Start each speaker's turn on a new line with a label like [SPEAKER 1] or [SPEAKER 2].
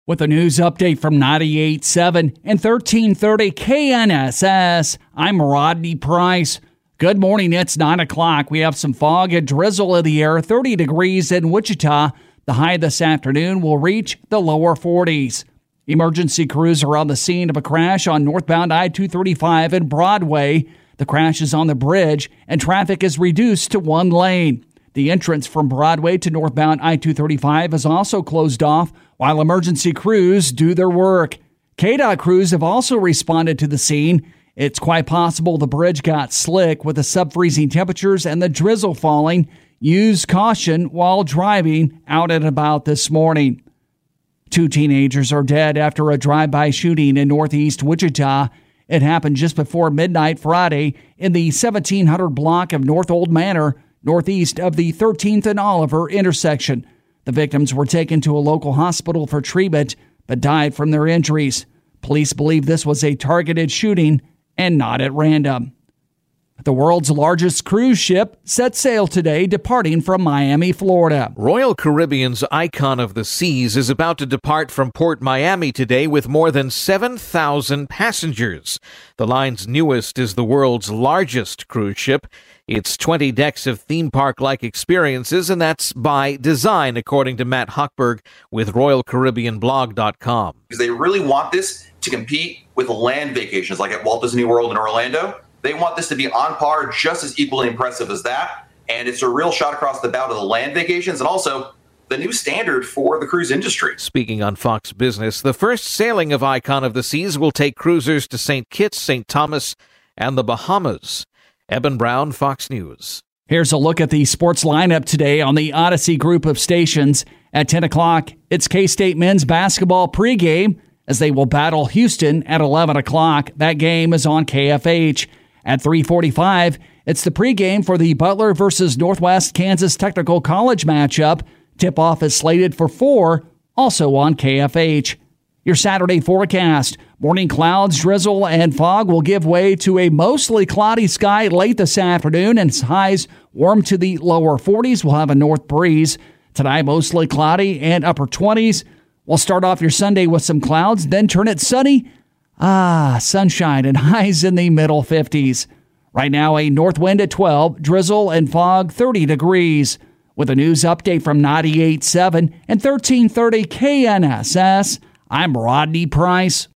[SPEAKER 1] With a news update from 98.7 and 1330 KNSS, I'm Rodney Price. Good morning, it's 9 o'clock. We have some fog and drizzle in the air, 30 degrees in Wichita. The high this afternoon will reach the lower 40s. Emergency crews are on the scene of a crash on northbound I-235 and Broadway. The crash is on the bridge and traffic is reduced to one lane. The entrance from Broadway to northbound I-235 is also closed off while emergency crews do their work. KDOT crews have also responded to the scene. It's quite possible the bridge got slick with the sub-freezing temperatures and the drizzle falling. Use caution while driving out and about this morning. 2 teenagers are dead after a drive-by shooting in northeast Wichita. It happened just before midnight Friday in the 1700 block of North Old Manor, northeast of the 13th and Oliver intersection. The victims were taken to a local hospital for treatment, but died from their injuries. Police believe this was a targeted shooting and not at random. The world's largest cruise ship set sail today, departing from Miami, Florida.
[SPEAKER 2] Royal Caribbean's Icon of the Seas is about to depart from Port Miami today with more than 7,000 passengers. The line's newest is the world's largest cruise ship. It's 20 decks of theme park-like experiences, and that's by design, according to Matt Hochberg with RoyalCaribbeanBlog.com.
[SPEAKER 3] They really want this to compete with land vacations like at Walt Disney World in Orlando. They want this to be on par, just as equally impressive as that. And it's a real shot across the bow to the land vacations and also the new standard for the cruise industry.
[SPEAKER 2] Speaking on Fox Business, the first sailing of Icon of the Seas will take cruisers to St. Kitts, St. Thomas, and the Bahamas. Eben Brown, Fox News.
[SPEAKER 1] Here's a look at the sports lineup today on the Odyssey group of stations. At 10 o'clock, it's K-State men's basketball pregame as they will battle Houston at 11 o'clock. That game is on KFH. At 3:45, it's the pregame for the Butler versus Northwest Kansas Technical College matchup. Tip-off is slated for 4, also on KFH. Your Saturday forecast. Morning clouds, drizzle, and fog will give way to a mostly cloudy sky late this afternoon, and highs warm to the lower 40s. We'll have a north breeze. Tonight, mostly cloudy and upper 20s. We'll start off your Sunday with some clouds, then turn it sunny. Sunshine and highs in the middle 50s. Right now, a north wind at 12, drizzle and fog 30 degrees. With a news update from 98.7 and 1330 KNSS, I'm Rodney Price.